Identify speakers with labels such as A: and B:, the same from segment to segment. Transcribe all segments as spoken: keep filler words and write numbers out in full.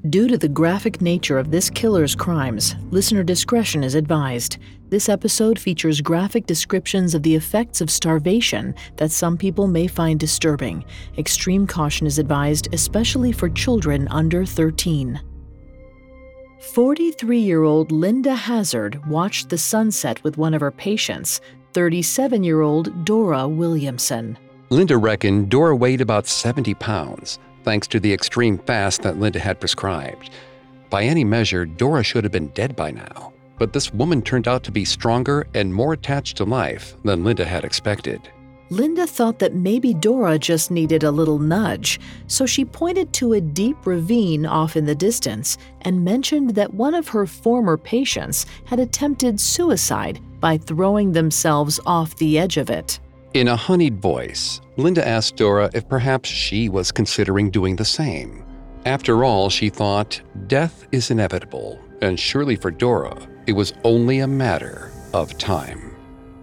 A: Due to the graphic nature of this killer's crimes, listener discretion is advised. This episode features graphic descriptions of the effects of starvation that some people may find disturbing. Extreme caution is advised, especially for children under thirteen. forty-three-year-old Linda Hazard watched the sunset with one of her patients, thirty-seven-year-old Dora Williamson.
B: Linda reckoned Dora weighed about seventy pounds, thanks to the extreme fast that Linda had prescribed. By any measure, Dora should have been dead by now, but this woman turned out to be stronger and more attached to life than Linda had expected.
A: Linda thought that maybe Dora just needed a little nudge, so she pointed to a deep ravine off in the distance and mentioned that one of her former patients had attempted suicide by throwing themselves off the edge of it.
B: In a honeyed voice, Linda asked Dora if perhaps she was considering doing the same. After all, she thought, death is inevitable, and surely for Dora, it was only a matter of time.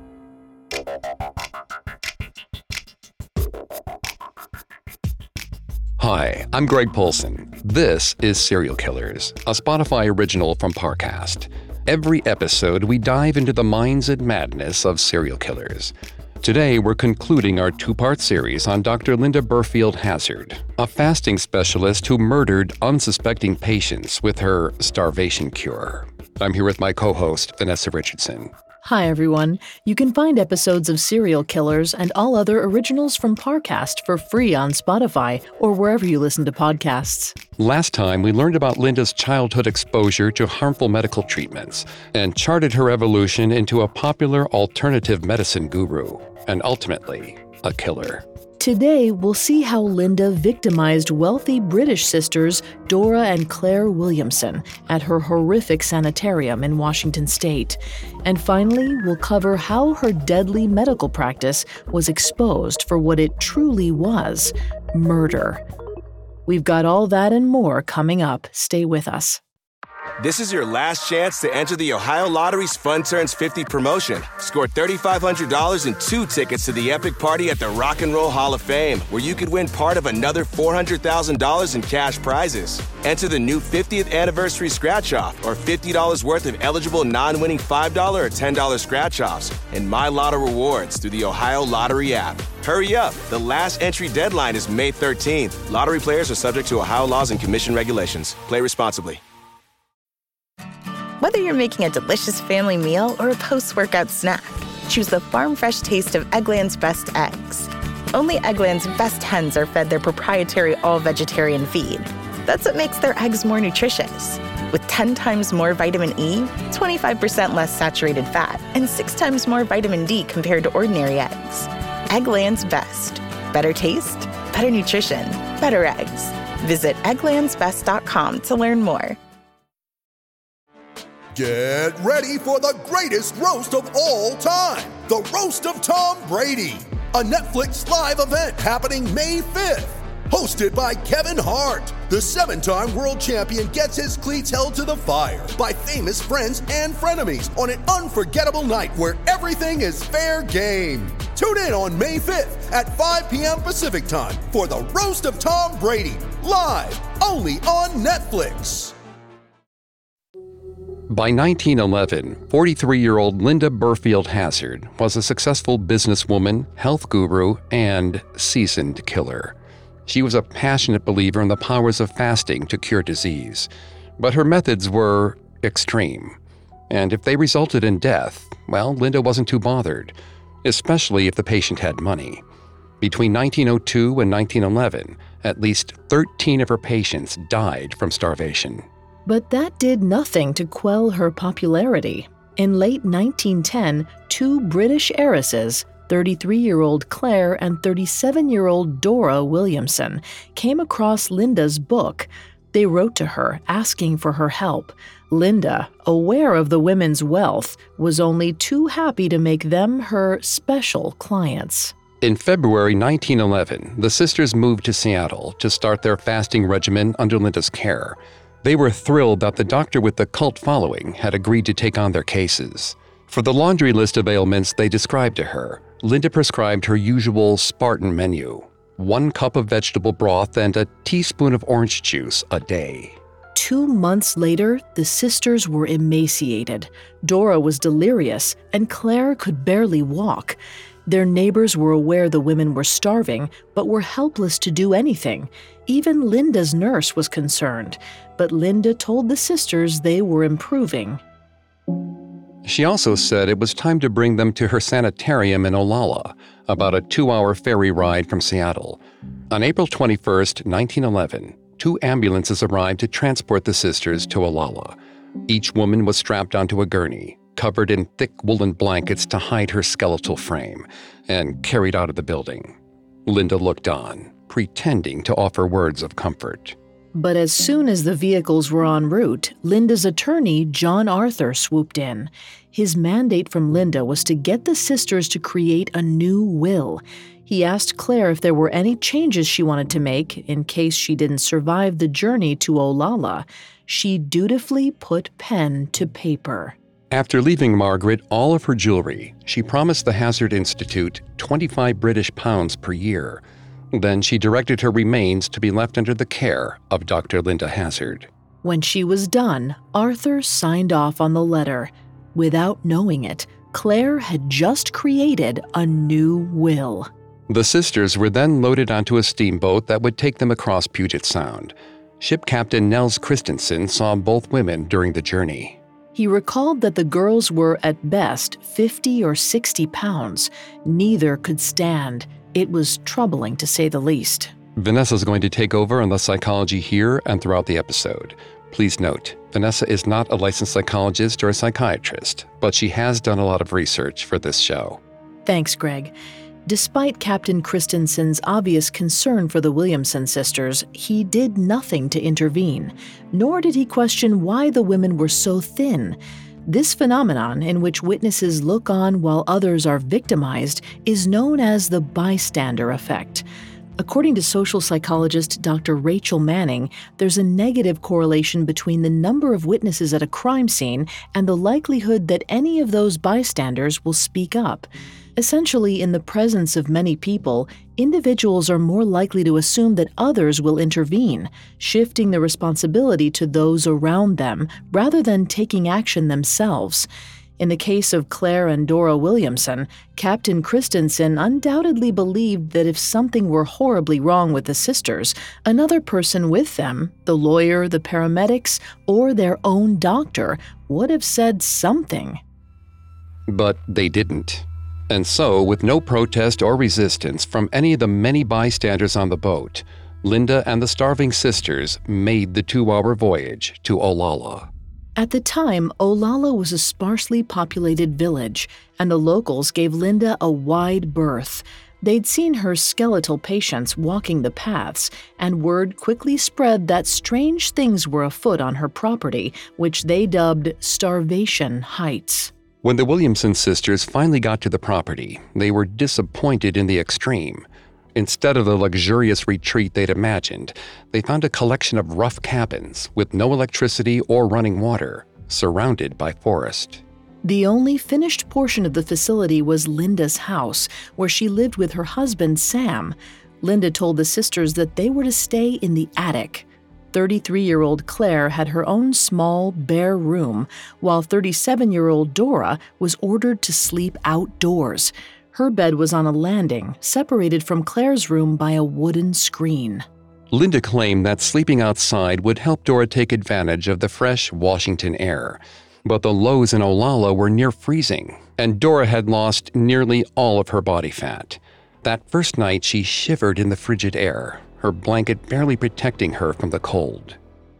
B: Hi, I'm Greg Polson. This is Serial Killers, a Spotify original from Parcast. Every episode, we dive into the minds and madness of serial killers. Today, we're concluding our two-part series on Doctor Linda Burfield Hazard, a fasting specialist who murdered unsuspecting patients with her starvation cure. I'm here with my co-host, Vanessa Richardson.
A: Hi, everyone. You can find episodes of Serial Killers and all other originals from Parcast for free on Spotify or wherever you listen to podcasts.
B: Last time, we learned about Linda's childhood exposure to harmful medical treatments and charted her evolution into a popular alternative medicine guru and ultimately a killer.
A: Today, we'll see how Linda victimized wealthy British sisters Dora and Claire Williamson at her horrific sanitarium in Washington state. And finally, we'll cover how her deadly medical practice was exposed for what it truly was: murder. We've got all that and more coming up. Stay with us.
C: This is your last chance to enter the Ohio Lottery's Fun Turns fifty promotion. Score three thousand five hundred dollars and two tickets to the epic party at the Rock and Roll Hall of Fame, where you could win part of another four hundred thousand dollars in cash prizes. Enter the new fiftieth anniversary scratch-off or fifty dollars worth of eligible non-winning five dollars or ten dollars scratch-offs and My Lotto rewards through the Ohio Lottery app. Hurry up. The last entry deadline is May thirteenth. Lottery players are subject to Ohio laws and commission regulations. Play responsibly.
D: Whether you're making a delicious family meal or a post-workout snack, choose the farm-fresh taste of Eggland's Best Eggs. Only Eggland's best hens are fed their proprietary all-vegetarian feed. That's what makes their eggs more nutritious. With ten times more vitamin E, twenty-five percent less saturated fat, and six times more vitamin D compared to ordinary eggs. Eggland's Best. Better taste, better nutrition, better eggs. Visit egglands best dot com to learn more.
E: Get ready for the greatest roast of all time, the Roast of Tom Brady, a Netflix live event happening May fifth. Hosted by Kevin Hart, the seven-time world champion gets his cleats held to the fire by famous friends and frenemies on an unforgettable night where everything is fair game. Tune in on May fifth at five p.m. Pacific time for the Roast of Tom Brady, live only on Netflix.
B: By nineteen eleven, forty-three-year-old Linda Burfield Hazard was a successful businesswoman, health guru, and seasoned killer. She was a passionate believer in the powers of fasting to cure disease, but her methods were extreme. And if they resulted in death, well, Linda wasn't too bothered, especially if the patient had money. Between nineteen oh two and nineteen eleven, at least thirteen of her patients died from starvation.
A: But that did nothing to quell her popularity. In late nineteen ten, two British heiresses, thirty-three-year-old Claire and thirty-seven-year-old Dora Williamson, came across Linda's book. They wrote to her, asking for her help. Linda, aware of the women's wealth, was only too happy to make them her special clients.
B: In February nineteen eleven, the sisters moved to Seattle to start their fasting regimen under Linda's care. They were thrilled that the doctor with the cult following had agreed to take on their cases. For the laundry list of ailments they described to her, Linda prescribed her usual Spartan menu: one cup of vegetable broth and a teaspoon of orange juice a day.
A: Two months later, the sisters were emaciated. Dora was delirious, and Claire could barely walk. Their neighbors were aware the women were starving, but were helpless to do anything. Even Linda's nurse was concerned, but Linda told the sisters they were improving.
B: She also said it was time to bring them to her sanitarium in Olalla, about a two-hour ferry ride from Seattle. On April twenty-first, nineteen eleven, two ambulances arrived to transport the sisters to Olalla. Each woman was strapped onto a gurney, covered in thick woolen blankets to hide her skeletal frame, and carried out of the building. Linda looked on, pretending to offer words of comfort.
A: But as soon as the vehicles were en route, Linda's attorney, John Arthur, swooped in. His mandate from Linda was to get the sisters to create a new will. He asked Claire if there were any changes she wanted to make in case she didn't survive the journey to Olalla. She dutifully put pen to paper.
B: After leaving Margaret all of her jewelry, she promised the Hazard Institute twenty-five British pounds per year. Then she directed her remains to be left under the care of Doctor Linda Hazard.
A: When she was done, Arthur signed off on the letter. Without knowing it, Claire had just created a new will.
B: The sisters were then loaded onto a steamboat that would take them across Puget Sound. Ship Captain Nels Christensen saw both women during the journey.
A: He recalled that the girls were, at best, fifty or sixty pounds. Neither could stand. It was troubling, to say the least.
B: Vanessa's going to take over on the psychology here and throughout the episode. Please note, Vanessa is not a licensed psychologist or a psychiatrist, but she has done a lot of research for this show.
A: Thanks, Greg. Despite Captain Christensen's obvious concern for the Williamson sisters, he did nothing to intervene, nor did he question why the women were so thin. This phenomenon, in which witnesses look on while others are victimized, is known as the bystander effect. According to social psychologist Doctor Rachel Manning, there's a negative correlation between the number of witnesses at a crime scene and the likelihood that any of those bystanders will speak up. Essentially, in the presence of many people, individuals are more likely to assume that others will intervene, shifting the responsibility to those around them rather than taking action themselves. In the case of Claire and Dora Williamson, Captain Christensen undoubtedly believed that if something were horribly wrong with the sisters, another person with them, the lawyer, the paramedics, or their own doctor, would have said something.
B: But they didn't. And so, with no protest or resistance from any of the many bystanders on the boat, Linda and the starving sisters made the two-hour voyage to Olalla.
A: At the time, Olalla was a sparsely populated village, and the locals gave Linda a wide berth. They'd seen her skeletal patients walking the paths, and word quickly spread that strange things were afoot on her property, which they dubbed Starvation Heights.
B: When the Williamson sisters finally got to the property, they were disappointed in the extreme. Instead of the luxurious retreat they'd imagined, they found a collection of rough cabins with no electricity or running water, surrounded by forest.
A: The only finished portion of the facility was Linda's house, where she lived with her husband, Sam. Linda told the sisters that they were to stay in the attic. thirty-three-year-old Claire had her own small, bare room, while thirty-seven-year-old Dora was ordered to sleep outdoors. Her bed was on a landing, separated from Claire's room by a wooden screen.
B: Linda claimed that sleeping outside would help Dora take advantage of the fresh Washington air. But the lows in Olalla were near freezing, and Dora had lost nearly all of her body fat. That first night, she shivered in the frigid air, her blanket barely protecting her from the cold.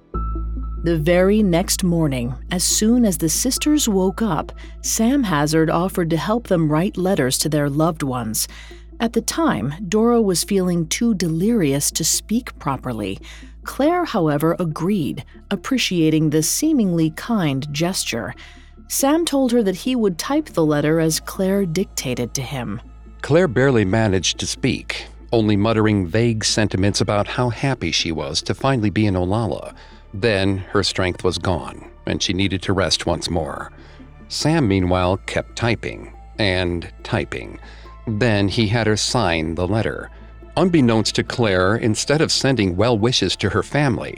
A: The very next morning, as soon as the sisters woke up, Sam Hazard offered to help them write letters to their loved ones. At the time, Dora was feeling too delirious to speak properly. Claire, however, agreed, appreciating the seemingly kind gesture. Sam told her that he would type the letter as Claire dictated to him.
B: Claire barely managed to speak, only muttering vague sentiments about how happy she was to finally be in Olalla. Then her strength was gone, and she needed to rest once more. Sam, meanwhile, kept typing and typing. Then he had her sign the letter. Unbeknownst to Claire, instead of sending well wishes to her family,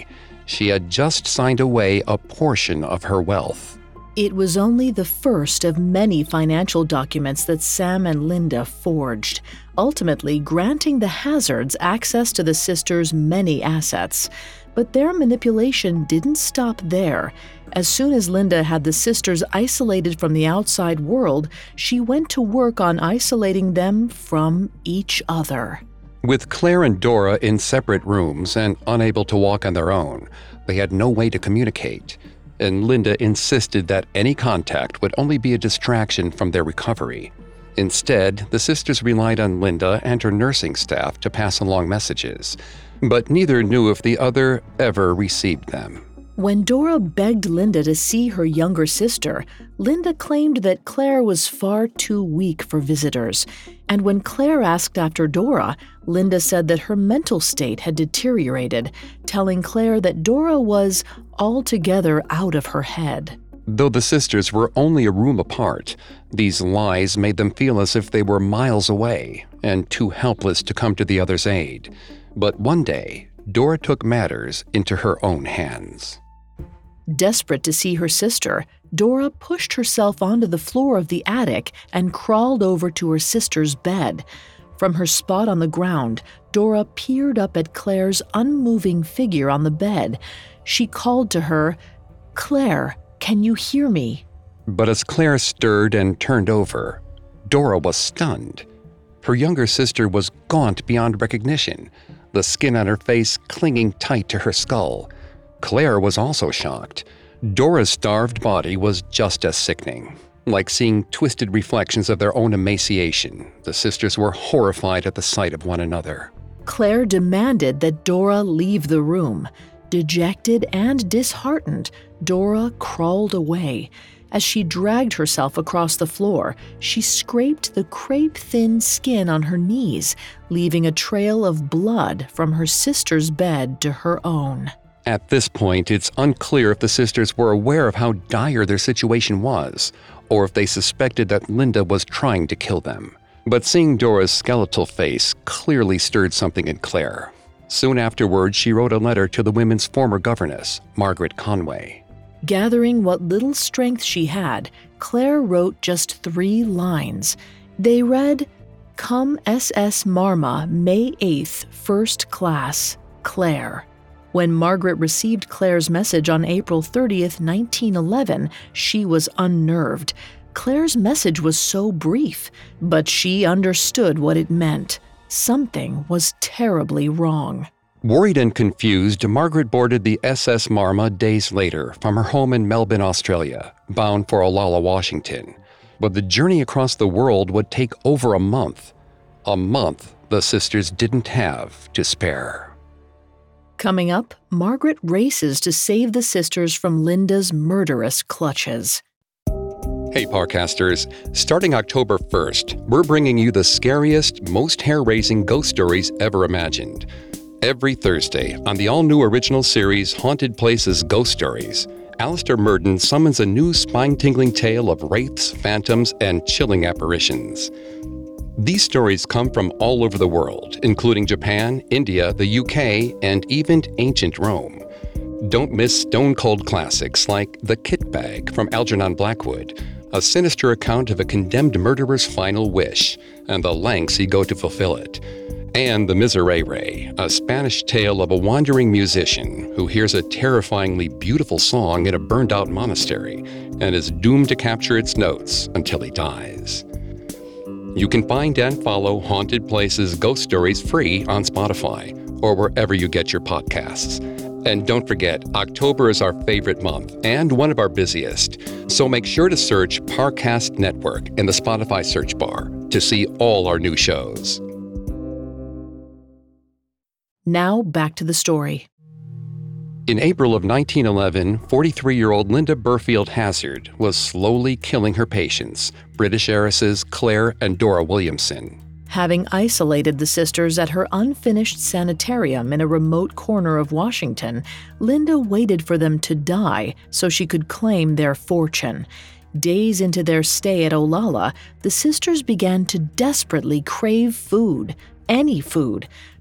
B: She had just signed away a portion of her wealth.
A: It was only the first of many financial documents that Sam and Linda forged, ultimately granting the Hazards access to the sisters' many assets. But their manipulation didn't stop there. As soon as Linda had the sisters isolated from the outside world, she went to work on isolating them from each other.
B: With Claire and Dora in separate rooms and unable to walk on their own, they had no way to communicate, and Linda insisted that any contact would only be a distraction from their recovery. Instead, the sisters relied on Linda and her nursing staff to pass along messages, but neither knew if the other ever received them.
A: When Dora begged Linda to see her younger sister, Linda claimed that Claire was far too weak for visitors. And when Claire asked after Dora, Linda said that her mental state had deteriorated, telling Claire that Dora was altogether out of her head.
B: Though the sisters were only a room apart, these lies made them feel as if they were miles away and too helpless to come to the other's aid. But one day, Dora took matters into her own hands.
A: Desperate to see her sister, Dora pushed herself onto the floor of the attic and crawled over to her sister's bed. From her spot on the ground, Dora peered up at Claire's unmoving figure on the bed. She called to her, "Claire, can you hear me?"
B: But as Claire stirred and turned over, Dora was stunned. Her younger sister was gaunt beyond recognition, the skin on her face clinging tight to her skull. Claire was also shocked. Dora's starved body was just as sickening. Like seeing twisted reflections of their own emaciation, the sisters were horrified at the sight of one another.
A: Claire demanded that Dora leave the room. Dejected and disheartened, Dora crawled away. As she dragged herself across the floor, she scraped the crepe-thin skin on her knees, leaving a trail of blood from her sister's bed to her own.
B: At this point, it's unclear if the sisters were aware of how dire their situation was, or if they suspected that Linda was trying to kill them. But seeing Dora's skeletal face clearly stirred something in Claire. Soon afterward, she wrote a letter to the women's former governess, Margaret Conway.
A: Gathering what little strength she had, Claire wrote just three lines. They read, "Come S S Marma, May eighth, first class, Claire." When Margaret received Claire's message on April thirtieth, nineteen eleven, she was unnerved. Claire's message was so brief, but she understood what it meant. Something was terribly wrong.
B: Worried and confused, Margaret boarded the S S Marma days later from her home in Melbourne, Australia, bound for Olalla, Washington. But the journey across the world would take over a month. A month the sisters didn't have to spare.
A: Coming up, Margaret races to save the sisters from Linda's murderous clutches.
B: Hey Parcasters, starting October first, we're bringing you the scariest, most hair-raising ghost stories ever imagined. Every Thursday on the all-new original series Haunted Places Ghost Stories, Alistair Murden summons a new spine-tingling tale of wraiths, phantoms, and chilling apparitions. These stories come from all over the world, including Japan, India, the U K, and even ancient Rome. Don't miss stone-cold classics like The Kit Bag from Algernon Blackwood, a sinister account of a condemned murderer's final wish and the lengths he go to fulfill it. And The Miserere, a Spanish tale of a wandering musician who hears a terrifyingly beautiful song in a burned-out monastery and is doomed to capture its notes until he dies. You can find and follow Haunted Places Ghost Stories free on Spotify or wherever you get your podcasts. And don't forget, October is our favorite month and one of our busiest, so make sure to search Parcast Network in the Spotify search bar to see all our new shows.
A: Now back to the story.
B: In April of nineteen eleven, forty-three-year-old Linda Burfield Hazard was slowly killing her patients, British heiresses Claire and Dora Williamson.
A: Having isolated the sisters at her unfinished sanitarium in a remote corner of Washington, Linda waited for them to die so she could claim their fortune. Days into their stay at Olalla, the sisters began to desperately crave food, any food.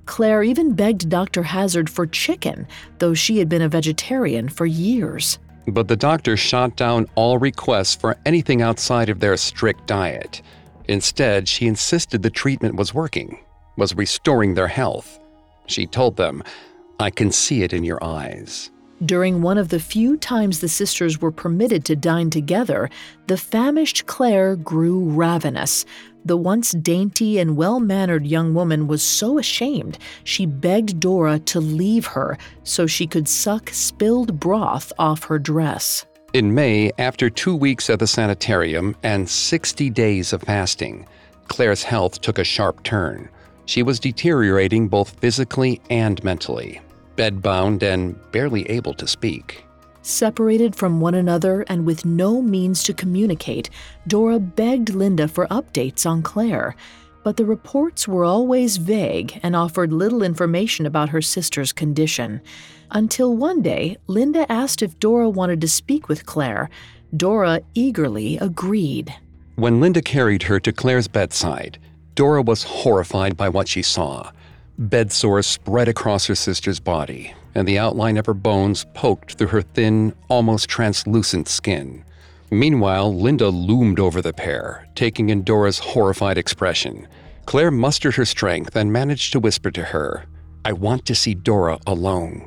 A: Claire even begged Doctor Hazard for chicken, though she had been a vegetarian for years.
B: But the doctor shot down all requests for anything outside of their strict diet. Instead, she insisted the treatment was working, was restoring their health. She told them, "I can see it in your eyes."
A: During one of the few times the sisters were permitted to dine together, the famished Claire grew ravenous. The once dainty and well-mannered young woman was so ashamed, she begged Dora to leave her so she could suck spilled broth off her dress.
B: In May, after two weeks at the sanitarium and sixty days of fasting, Claire's health took a sharp turn. She was deteriorating both physically and mentally, bedbound and barely able to speak.
A: Separated from one another and with no means to communicate, Dora begged Linda for updates on Claire, but the reports were always vague and offered little information about her sister's condition. Until one day, Linda asked if Dora wanted to speak with Claire. Dora eagerly agreed.
B: When Linda carried her to Claire's bedside, Dora was horrified by what she saw. Bed sores spread across her sister's body, and the outline of her bones poked through her thin, almost translucent skin. Meanwhile, Linda loomed over the pair, taking in Dora's horrified expression. Claire mustered her strength and managed to whisper to her, "I want to see Dora alone."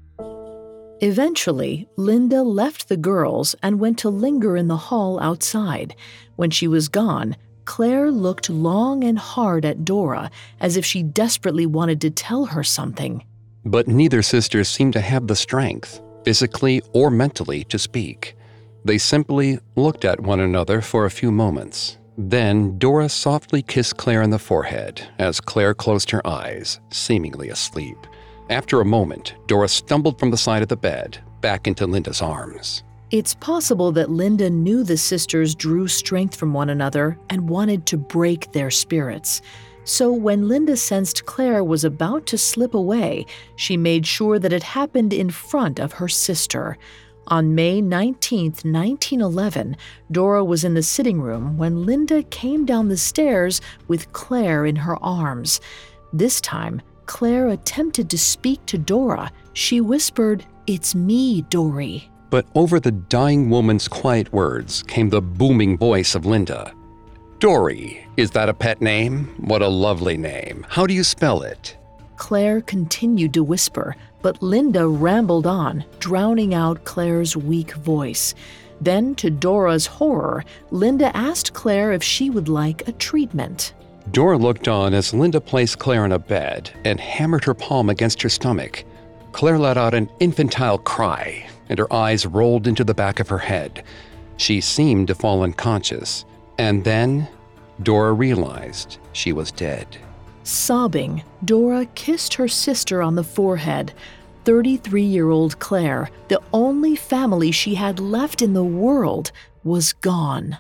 A: Eventually, Linda left the girls and went to linger in the hall outside. When she was gone, Claire looked long and hard at Dora, as if she desperately wanted to tell her something.
B: But neither sister seemed to have the strength, physically or mentally, to speak. They simply looked at one another for a few moments. Then Dora softly kissed Claire on the forehead as Claire closed her eyes, seemingly asleep. After a moment, Dora stumbled from the side of the bed, back into Linda's arms.
A: It's possible that Linda knew the sisters drew strength from one another and wanted to break their spirits. So when Linda sensed Claire was about to slip away, she made sure that it happened in front of her sister. On May nineteenth, nineteen eleven, Dora was in the sitting room when Linda came down the stairs with Claire in her arms. This time, Claire attempted to speak to Dora. She whispered, "It's me, Dory."
B: But over the dying woman's quiet words came the booming voice of Linda. "Dory, is that a pet name? What a lovely name. How do you spell it?"
A: Claire continued to whisper, but Linda rambled on, drowning out Claire's weak voice. Then, to Dora's horror, Linda asked Claire if she would like a treatment.
B: Dora looked on as Linda placed Claire on a bed and hammered her palm against her stomach. Claire let out an infantile cry, and her eyes rolled into the back of her head. She seemed to fall unconscious, and then Dora realized she was dead.
A: Sobbing, Dora kissed her sister on the forehead. thirty-three-year-old Claire, the only family she had left in the world, was gone.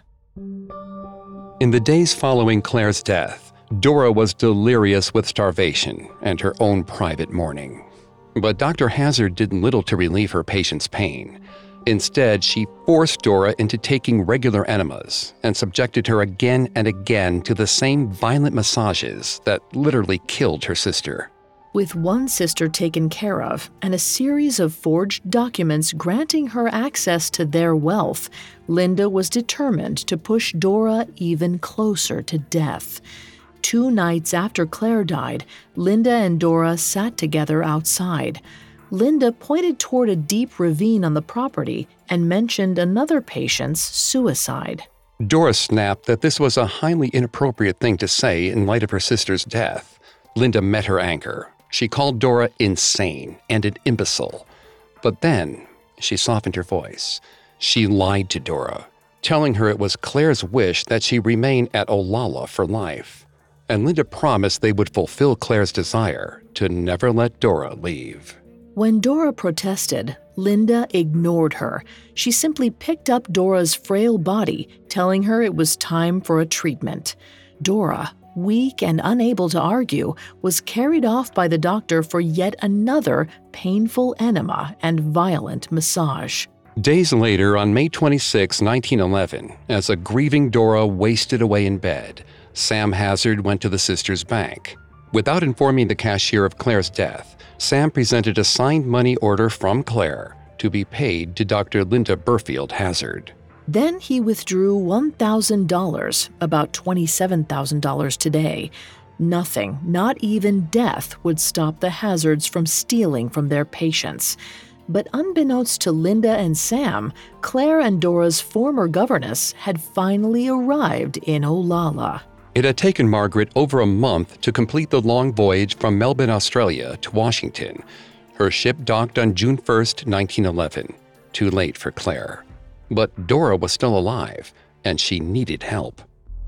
B: In the days following Claire's death, Dora was delirious with starvation and her own private mourning. But Doctor Hazard did little to relieve her patient's pain. Instead, she forced Dora into taking regular enemas and subjected her again and again to the same violent massages that literally killed her sister.
A: With one sister taken care of and a series of forged documents granting her access to their wealth, Linda was determined to push Dora even closer to death. Two nights after Claire died, Linda and Dora sat together outside. Linda pointed toward a deep ravine on the property and mentioned another patient's suicide.
B: Dora snapped that this was a highly inappropriate thing to say in light of her sister's death. Linda met her anger. She called Dora insane and an imbecile. But then she softened her voice. She lied to Dora, telling her it was Claire's wish that she remain at Olalla for life. And Linda promised they would fulfill Claire's desire to never let Dora leave.
A: When Dora protested, Linda ignored her. She simply picked up Dora's frail body, telling her it was time for a treatment. Dora, weak and unable to argue, was carried off by the doctor for yet another painful enema and violent massage.
B: Days later, on May twenty-sixth, nineteen eleven, as a grieving Dora wasted away in bed, Sam Hazard went to the sisters' bank. Without informing the cashier of Claire's death, Sam presented a signed money order from Claire to be paid to Doctor Linda Burfield Hazard.
A: Then he withdrew one thousand dollars, about twenty-seven thousand dollars today. Nothing, not even death, would stop the Hazards from stealing from their patients. But unbeknownst to Linda and Sam, Claire and Dora's former governess had finally arrived in Olalla.
B: It had taken Margaret over a month to complete the long voyage from Melbourne, Australia to Washington. Her ship docked on June first, nineteen eleven. Too late for Claire. But Dora was still alive, and she needed help.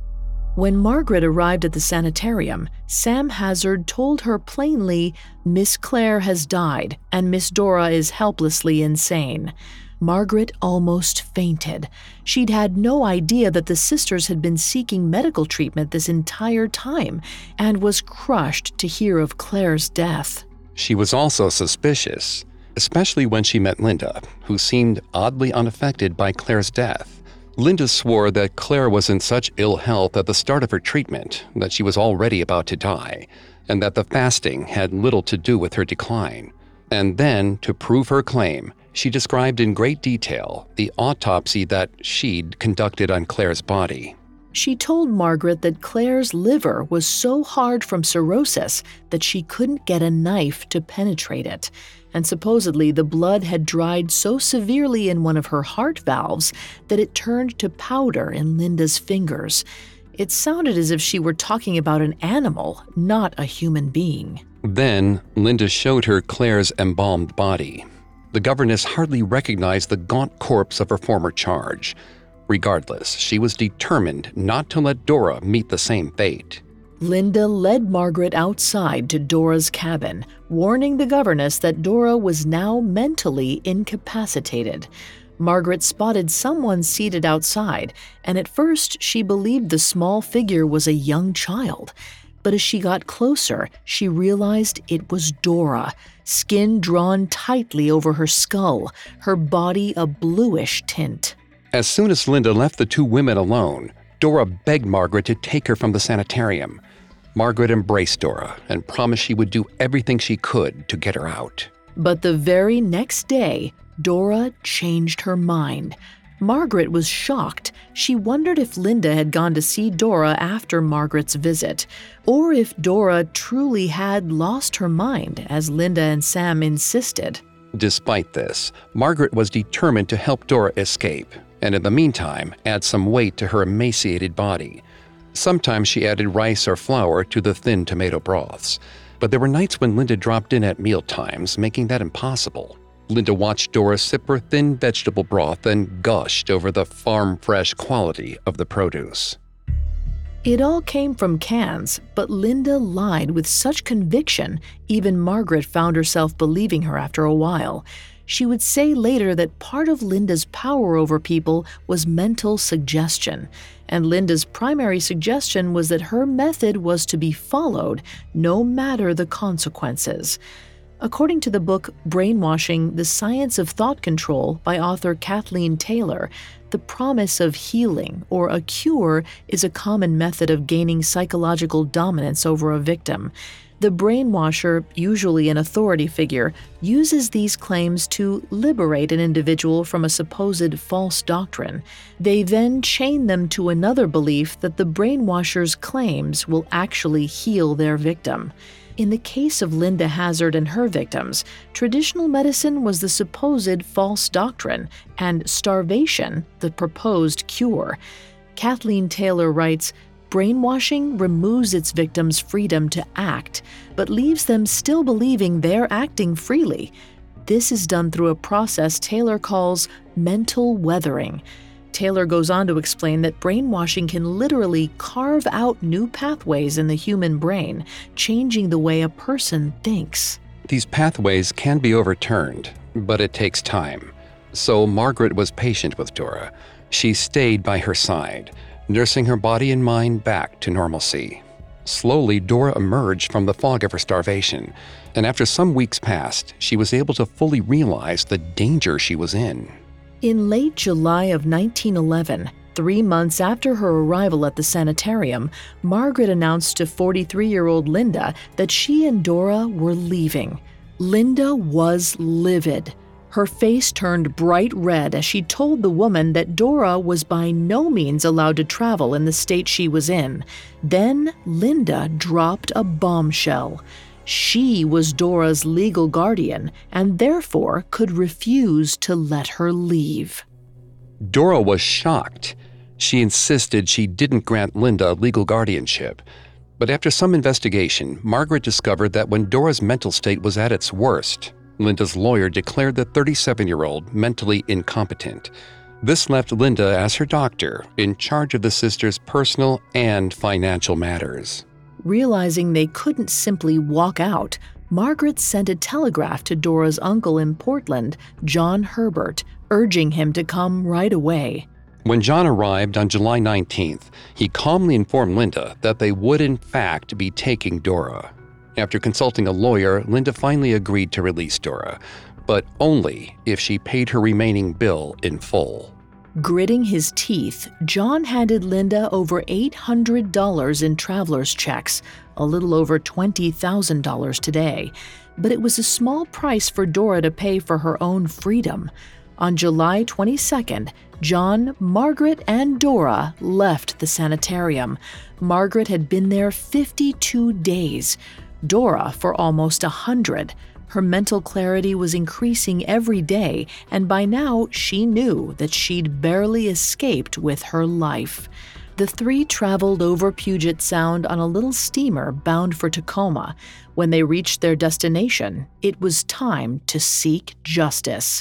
A: When Margaret arrived at the sanitarium, Sam Hazard told her plainly, "Miss Claire has died, and Miss Dora is helplessly insane." Margaret almost fainted. She'd had no idea that the sisters had been seeking medical treatment this entire time and was crushed to hear of Claire's death.
B: She was also suspicious, especially when she met Linda, who seemed oddly unaffected by Claire's death. Linda swore that Claire was in such ill health at the start of her treatment that she was already about to die, and that the fasting had little to do with her decline. And then, to prove her claim, she described in great detail the autopsy that she'd conducted on Claire's body.
A: She told Margaret that Claire's liver was so hard from cirrhosis that she couldn't get a knife to penetrate it, and supposedly the blood had dried so severely in one of her heart valves that it turned to powder in Linda's fingers. It sounded as if she were talking about an animal, not a human being.
B: Then, Linda showed her Claire's embalmed body. The governess hardly recognized the gaunt corpse of her former charge. Regardless, she was determined not to let Dora meet the same fate.
A: Linda led Margaret outside to Dora's cabin, warning the governess that Dora was now mentally incapacitated. Margaret spotted someone seated outside, and at first she believed the small figure was a young child. But as she got closer, she realized it was Dora, skin drawn tightly over her skull, her body a bluish tint.
B: As soon as Linda left the two women alone, Dora begged Margaret to take her from the sanitarium. Margaret embraced Dora and promised she would do everything she could to get her out.
A: But the very next day, Dora changed her mind. Margaret was shocked. She wondered if Linda had gone to see Dora after Margaret's visit, or if Dora truly had lost her mind, as Linda and Sam insisted.
B: Despite this, Margaret was determined to help Dora escape, and in the meantime, add some weight to her emaciated body. Sometimes she added rice or flour to the thin tomato broths, but there were nights when Linda dropped in at mealtimes, making that impossible. Linda watched Dora sip her thin vegetable broth and gushed over the farm-fresh quality of the produce.
A: It all came from cans, but Linda lied with such conviction, even Margaret found herself believing her after a while. She would say later that part of Linda's power over people was mental suggestion, and Linda's primary suggestion was that her method was to be followed, no matter the consequences. According to the book Brainwashing: The Science of Thought Control by author Kathleen Taylor, the promise of healing or a cure is a common method of gaining psychological dominance over a victim. The brainwasher, usually an authority figure, uses these claims to liberate an individual from a supposed false doctrine. They then chain them to another belief that the brainwasher's claims will actually heal their victim. In the case of Linda Hazard and her victims, traditional medicine was the supposed false doctrine, and starvation the proposed cure. Kathleen Taylor writes, "Brainwashing removes its victims' freedom to act, but leaves them still believing they're acting freely. This is done through a process Taylor calls mental weathering." Taylor goes on to explain that brainwashing can literally carve out new pathways in the human brain, changing the way a person thinks.
B: These pathways can be overturned, but it takes time. So Margaret was patient with Dora. She stayed by her side, nursing her body and mind back to normalcy. Slowly, Dora emerged from the fog of her starvation, and after some weeks passed, she was able to fully realize the danger she was in.
A: In late July of nineteen eleven, Three months after her arrival at the sanitarium, Margaret announced to forty-three-year-old Linda that she and Dora were leaving. Linda was livid. Her face turned bright red as she told the woman that Dora was by no means allowed to travel in the state she was in. Then Linda dropped a bombshell. She was Dora's legal guardian and therefore could refuse to let her leave.
B: Dora was shocked. She insisted she didn't grant Linda legal guardianship. But after some investigation, Margaret discovered that when Dora's mental state was at its worst, Linda's lawyer declared the thirty-seven-year-old mentally incompetent. This left Linda as her doctor, in charge of the sisters' personal and financial matters.
A: Realizing they couldn't simply walk out, Margaret sent a telegraph to Dora's uncle in Portland, John Herbert, urging him to come right away.
B: When John arrived on July nineteenth, he calmly informed Linda that they would in fact be taking Dora. After consulting a lawyer, Linda finally agreed to release Dora, but only if she paid her remaining bill in full.
A: Gritting his teeth, John handed Linda over eight hundred dollars in traveler's checks, a little over twenty thousand dollars today. But it was a small price for Dora to pay for her own freedom. On July twenty-second, John, Margaret, and Dora left the sanitarium. Margaret had been there fifty-two days. Dora for almost a hundred. Her mental clarity was increasing every day, and by now she knew that she'd barely escaped with her life. The three traveled over Puget Sound on a little steamer bound for Tacoma. When they reached their destination, it was time to seek justice.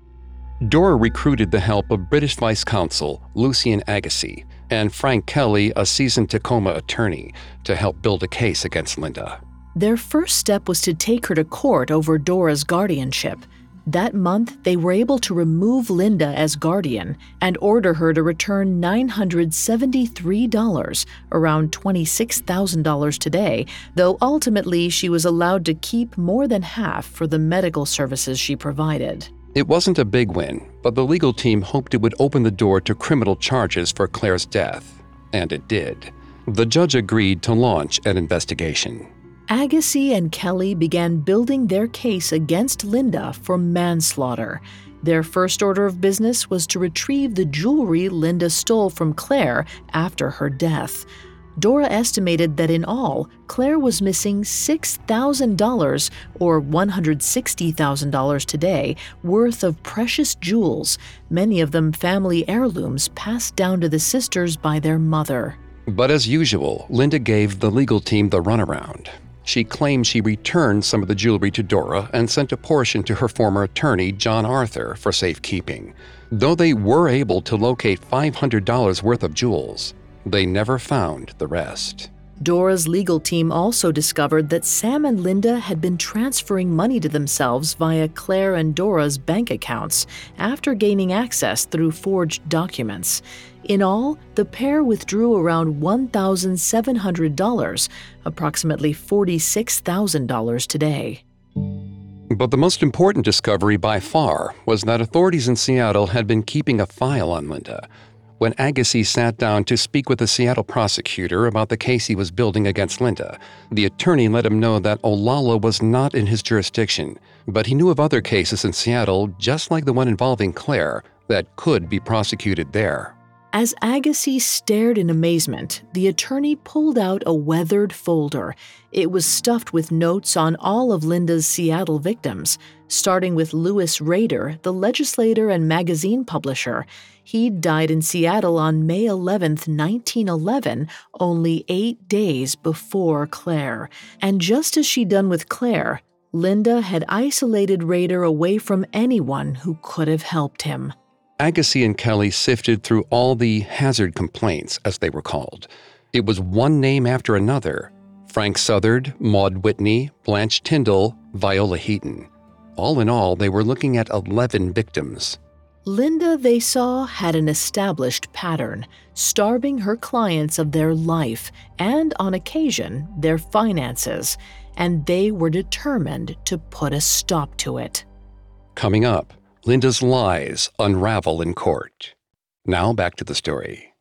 B: Dora recruited the help of British Vice Consul Lucien Agassiz and Frank Kelly, a seasoned Tacoma attorney, to help build a case against Linda.
A: Their first step was to take her to court over Dora's guardianship. That month, they were able to remove Linda as guardian and order her to return nine hundred seventy-three dollars, around twenty-six thousand dollars today, though ultimately she was allowed to keep more than half for the medical services she provided.
B: It wasn't a big win, but the legal team hoped it would open the door to criminal charges for Claire's death. And it did. The judge agreed to launch an investigation.
A: Agassiz and Kelly began building their case against Linda for manslaughter. Their first order of business was to retrieve the jewelry Linda stole from Claire after her death. Dora estimated that in all, Claire was missing six thousand dollars, or one hundred sixty thousand dollars today, worth of precious jewels, many of them family heirlooms passed down to the sisters by their mother.
B: But as usual, Linda gave the legal team the runaround. She claimed she returned some of the jewelry to Dora and sent a portion to her former attorney, John Arthur, for safekeeping. Though they were able to locate five hundred dollars worth of jewels, they never found the rest.
A: Dora's legal team also discovered that Sam and Linda had been transferring money to themselves via Claire and Dora's bank accounts after gaining access through forged documents. In all, the pair withdrew around one thousand seven hundred dollars, approximately forty-six thousand dollars today.
B: But the most important discovery by far was that authorities in Seattle had been keeping a file on Linda. When Agassiz sat down to speak with the Seattle prosecutor about the case he was building against Linda, the attorney let him know that Olalla was not in his jurisdiction, but he knew of other cases in Seattle, just like the one involving Claire, that could be prosecuted there.
A: As Agassiz stared in amazement, the attorney pulled out a weathered folder. It was stuffed with notes on all of Linda's Seattle victims, starting with Louis Rader, the legislator and magazine publisher. He died in Seattle on May eleventh, nineteen eleven, only eight days before Claire. And just as she'd done with Claire, Linda had isolated Rader away from anyone who could have helped him.
B: Agassiz and Kelly sifted through all the hazard complaints, as they were called. It was one name after another: Frank Southard, Maud Whitney, Blanche Tyndall, Viola Heaton. All in all, they were looking at eleven victims.
A: Linda, they saw, had an established pattern, starving her clients of their life and, on occasion, their finances, and they were determined to put a stop to it.
B: Coming up, Linda's lies unravel in court. Now back to the story.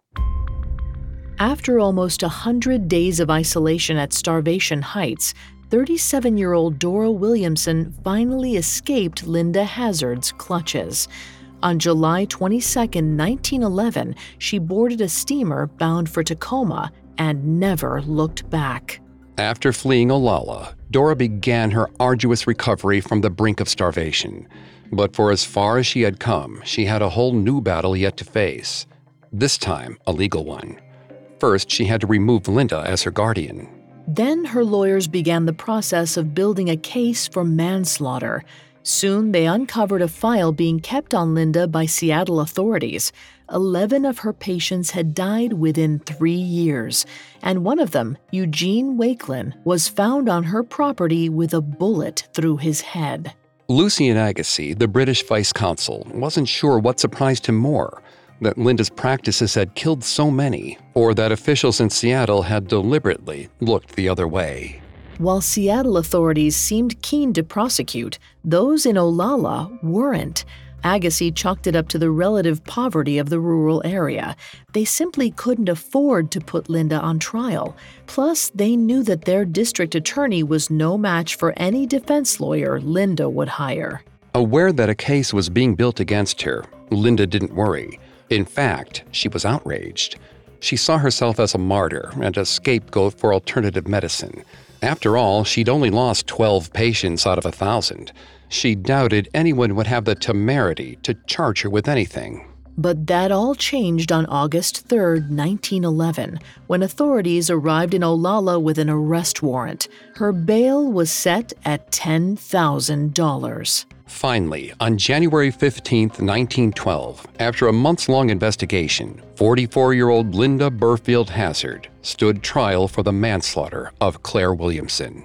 A: After almost one hundred days of isolation at Starvation Heights, thirty-seven-year-old Dora Williamson finally escaped Linda Hazzard's clutches. On July twenty-second, nineteen eleven, she boarded a steamer bound for Tacoma and never looked back.
B: After fleeing Olalla, Dora began her arduous recovery from the brink of starvation. But for as far as she had come, she had a whole new battle yet to face. This time, a legal one. First, she had to remove Linda as her guardian.
A: Then her lawyers began the process of building a case for manslaughter. Soon they uncovered a file being kept on Linda by Seattle authorities. Eleven of her patients had died within three years, and one of them, Eugene Wakelin, was found on her property with a bullet through his head.
B: Lucian Agassiz, the British vice consul, wasn't sure what surprised him more, that Linda's practices had killed so many, or that officials in Seattle had deliberately looked the other way.
A: While Seattle authorities seemed keen to prosecute, those in Olalla weren't. Agassiz chalked it up to the relative poverty of the rural area. They simply couldn't afford to put Linda on trial. Plus, they knew that their district attorney was no match for any defense lawyer Linda would hire.
B: Aware that a case was being built against her, Linda didn't worry. In fact, she was outraged. She saw herself as a martyr and a scapegoat for alternative medicine. After all, she'd only lost twelve patients out of a thousand. She doubted anyone would have the temerity to charge her with anything.
A: But that all changed on August third, nineteen eleven, when authorities arrived in Olalla with an arrest warrant. Her bail was set at ten thousand dollars.
B: Finally, on January fifteenth, nineteen twelve, after a months-long investigation, forty-four-year-old Linda Burfield Hazzard stood trial for the manslaughter of Claire Williamson.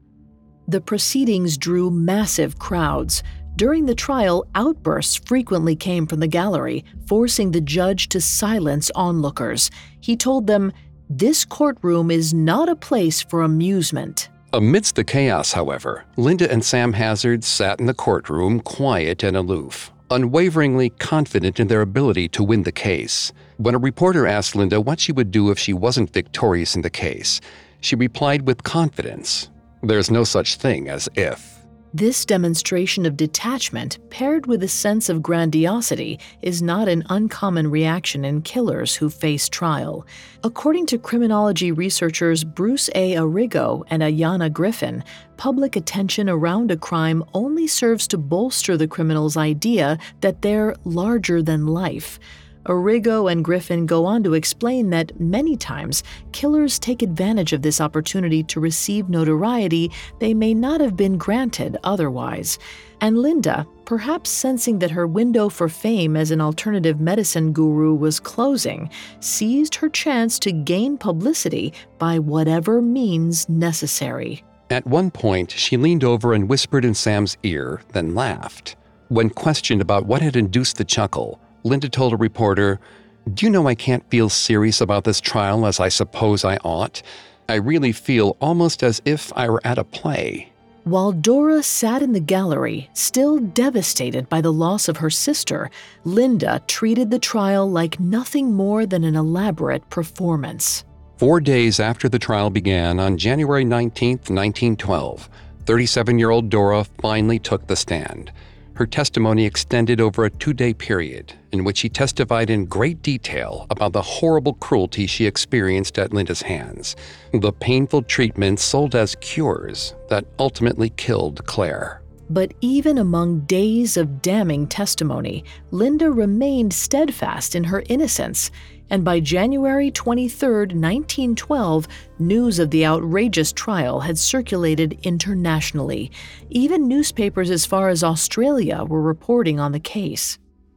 A: The proceedings drew massive crowds. During the trial, outbursts frequently came from the gallery, forcing the judge to silence onlookers. He told them, "This courtroom is not a place for amusement."
B: Amidst the chaos, however, Linda and Sam Hazzard sat in the courtroom quiet and aloof, unwaveringly confident in their ability to win the case. When a reporter asked Linda what she would do if she wasn't victorious in the case, she replied with confidence, "There's no such thing as if."
A: This demonstration of detachment, paired with a sense of grandiosity, is not an uncommon reaction in killers who face trial. According to criminology researchers Bruce A. Arrigo and Ayanna Griffin, public attention around a crime only serves to bolster the criminal's idea that they're larger than life. Arrigo and Griffin go on to explain that many times killers take advantage of this opportunity to receive notoriety they may not have been granted otherwise. And Linda, perhaps sensing that her window for fame as an alternative medicine guru was closing, seized her chance to gain publicity by whatever means necessary.
B: At one point, she leaned over and whispered in Sam's ear, then laughed. When questioned about what had induced the chuckle, Linda told a reporter, "Do you know I can't feel serious about this trial as I suppose I ought? I really feel almost as if I were at a play."
A: While Dora sat in the gallery, still devastated by the loss of her sister, Linda treated the trial like nothing more than an elaborate performance.
B: Four days after the trial began on January nineteenth, nineteen twelve, thirty-seven-year-old Dora finally took the stand. Her testimony extended over a two-day period in which she testified in great detail about the horrible cruelty she experienced at Linda's hands, the painful treatments sold as cures that ultimately killed Claire.
A: But even among days of damning testimony, Linda remained steadfast in her innocence. And by January twenty-third, nineteen twelve, news of the outrageous trial had circulated internationally. Even newspapers as far as Australia were reporting on the case.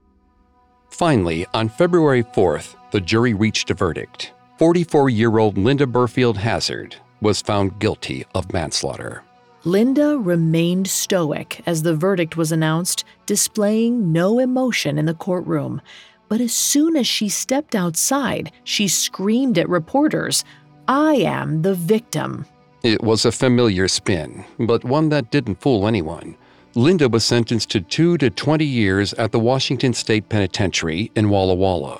B: Finally, on February fourth, the jury reached a verdict. forty-four-year-old Linda Burfield Hazzard was found guilty of manslaughter.
A: Linda remained stoic as the verdict was announced, displaying no emotion in the courtroom. But as soon as she stepped outside, she screamed at reporters, "I am the victim."
B: It was a familiar spin, but one that didn't fool anyone. Linda was sentenced to two to twenty years at the Washington State Penitentiary in Walla Walla.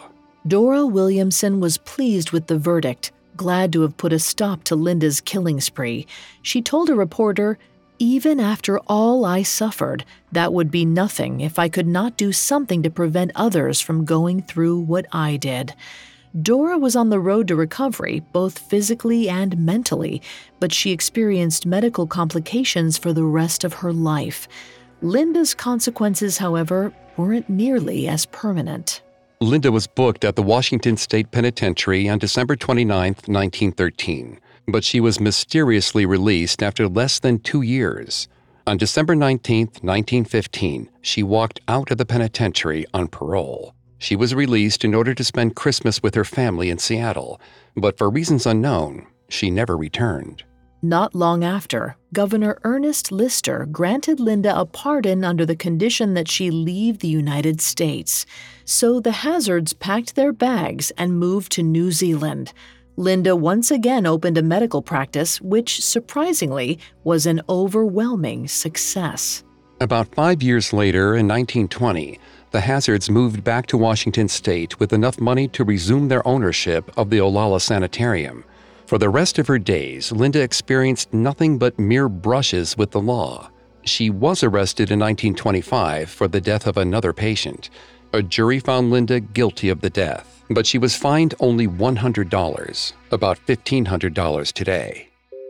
A: Dora Williamson was pleased with the verdict, glad to have put a stop to Linda's killing spree. She told a reporter, "Even after all I suffered, that would be nothing if I could not do something to prevent others from going through what I did." Dora was on the road to recovery, both physically and mentally, but she experienced medical complications for the rest of her life. Linda's consequences, however, weren't nearly as permanent.
B: Linda was booked at the Washington State Penitentiary on December twenty-ninth, nineteen thirteen, but she was mysteriously released after less than two years. On December nineteenth, nineteen fifteen, she walked out of the penitentiary on parole. She was released in order to spend Christmas with her family in Seattle, but for reasons unknown, she never returned.
A: Not long after, Governor Ernest Lister granted Linda a pardon under the condition that she leave the United States. So the Hazards packed their bags and moved to New Zealand. Linda once again opened a medical practice, which, surprisingly, was an overwhelming success.
B: About five years later, in nineteen twenty, the Hazards moved back to Washington State with enough money to resume their ownership of the Olalla Sanitarium. For the rest of her days, Linda experienced nothing but mere brushes with the law. She was arrested in nineteen twenty-five for the death of another patient. A jury found Linda guilty of the death, but she was fined only one hundred dollars, about fifteen hundred dollars today.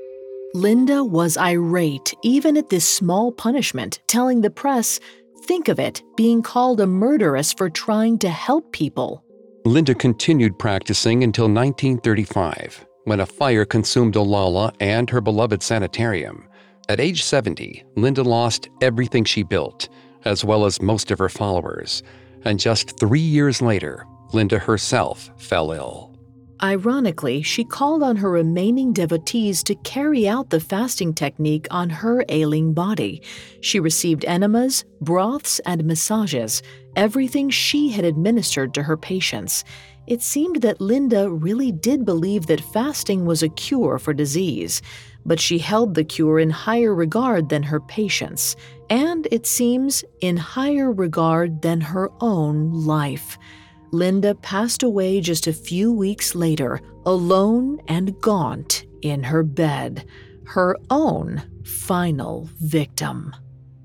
A: Linda was irate even at this small punishment, telling the press, "Think of it, being called a murderess for trying to help people."
B: Linda continued practicing until nineteen thirty-five, when a fire consumed Olalla and her beloved sanitarium. At age seventy, Linda lost everything she built, as well as most of her followers. And just three years later, Linda herself fell ill.
A: Ironically, she called on her remaining devotees to carry out the fasting technique on her ailing body. She received enemas, broths, and massages, everything she had administered to her patients. It seemed that Linda really did believe that fasting was a cure for disease, but she held the cure in higher regard than her patients, and, it seems, in higher regard than her own life. Linda passed away just a few weeks later, alone and gaunt in her bed, her own final victim.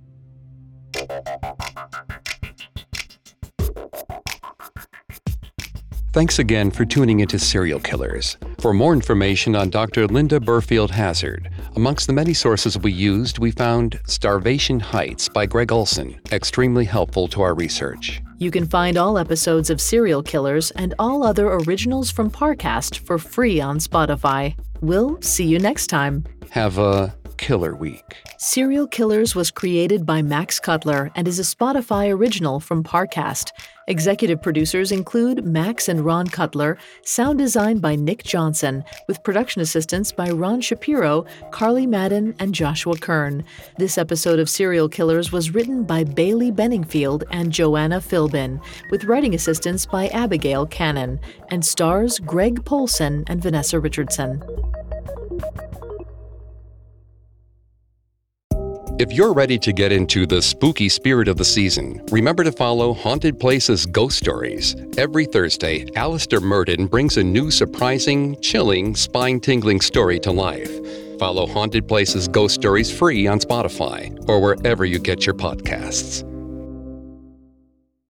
B: Thanks again for tuning into Serial Killers. For more information on Doctor Linda Burfield Hazzard, amongst the many sources we used, we found Starvation Heights by Greg Olson, extremely helpful to our research.
A: You can find all episodes of Serial Killers and all other originals from Parcast for free on Spotify. We'll see you next time.
B: Have a killer week.
A: Serial Killers was created by Max Cutler and is a Spotify original from Parcast. Executive producers include Max and Ron Cutler, sound design by Nick Johnson, with production assistance by Ron Shapiro, Carly Madden, and Joshua Kern. This episode of Serial Killers was written by Bailey Benningfield and Joanna Philbin, with writing assistance by Abigail Cannon, and stars Greg Polson and Vanessa Richardson.
B: If you're ready to get into the spooky spirit of the season, remember to follow Haunted Places Ghost Stories. Every Thursday, Alistair Murden brings a new surprising, chilling, spine-tingling story to life. Follow Haunted Places Ghost Stories free on Spotify or wherever you get your podcasts.